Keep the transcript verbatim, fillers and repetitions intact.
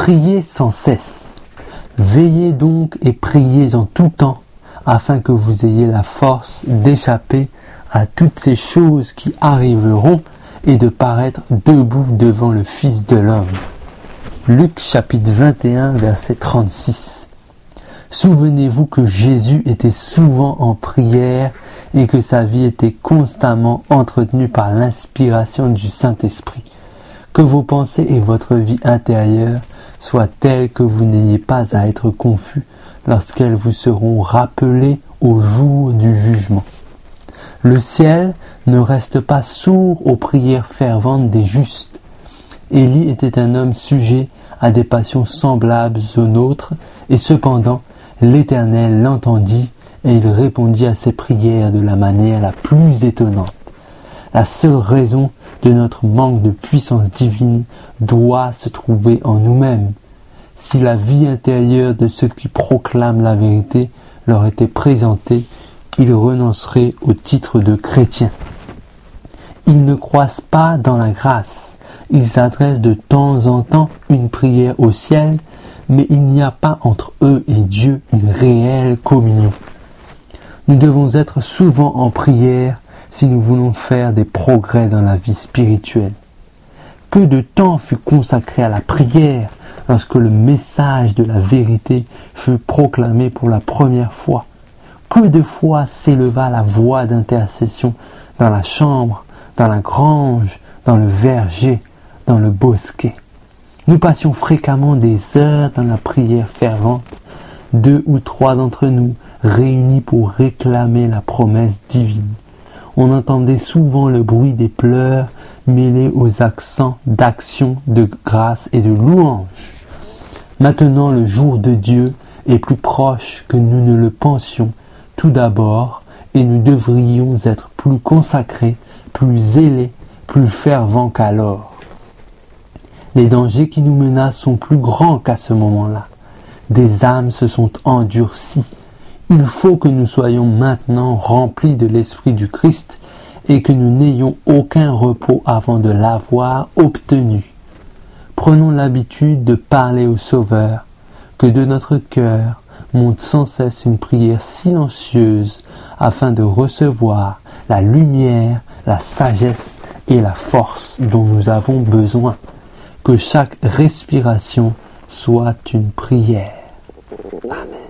Priez sans cesse. Veillez donc et priez en tout temps, afin que vous ayez la force d'échapper à toutes ces choses qui arriveront et de paraître debout devant le Fils de l'homme. Luc chapitre vingt et un, verset trente-six. Souvenez-vous que Jésus était souvent en prière et que sa vie était constamment entretenue par l'inspiration du Saint-Esprit. Que vos pensées et votre vie intérieure soient telles que vous n'ayez pas à être confus lorsqu'elles vous seront rappelées au jour du jugement. Le ciel ne reste pas sourd aux prières ferventes des justes. Élie était un homme sujet à des passions semblables aux nôtres, et cependant l'Éternel l'entendit et il répondit à ses prières de la manière la plus étonnante. La seule raison de notre manque de puissance divine doit se trouver en nous-mêmes. Si la vie intérieure de ceux qui proclament la vérité leur était présentée, ils renonceraient au titre de chrétiens. Ils ne croissent pas dans la grâce. Ils adressent de temps en temps une prière au ciel, mais il n'y a pas entre eux et Dieu une réelle communion. Nous devons être souvent en prière si nous voulons faire des progrès dans la vie spirituelle. Que de temps fut consacré à la prière lorsque le message de la vérité fut proclamé pour la première fois. Que de fois s'éleva la voix d'intercession dans la chambre, dans la grange, dans le verger, dans le bosquet. Nous passions fréquemment des heures dans la prière fervente, deux ou trois d'entre nous réunis pour réclamer la promesse divine. On entendait souvent le bruit des pleurs mêlés aux accents d'action, de grâce et de louange. Maintenant, le jour de Dieu est plus proche que nous ne le pensions tout d'abord, et nous devrions être plus consacrés, plus zélés, plus fervents qu'alors. Les dangers qui nous menacent sont plus grands qu'à ce moment-là. Des âmes se sont endurcies. Il faut que nous soyons maintenant remplis de l'Esprit du Christ et que nous n'ayons aucun repos avant de l'avoir obtenu. Prenons l'habitude de parler au Sauveur, que de notre cœur monte sans cesse une prière silencieuse afin de recevoir la lumière, la sagesse et la force dont nous avons besoin. Que chaque respiration soit une prière. Amen.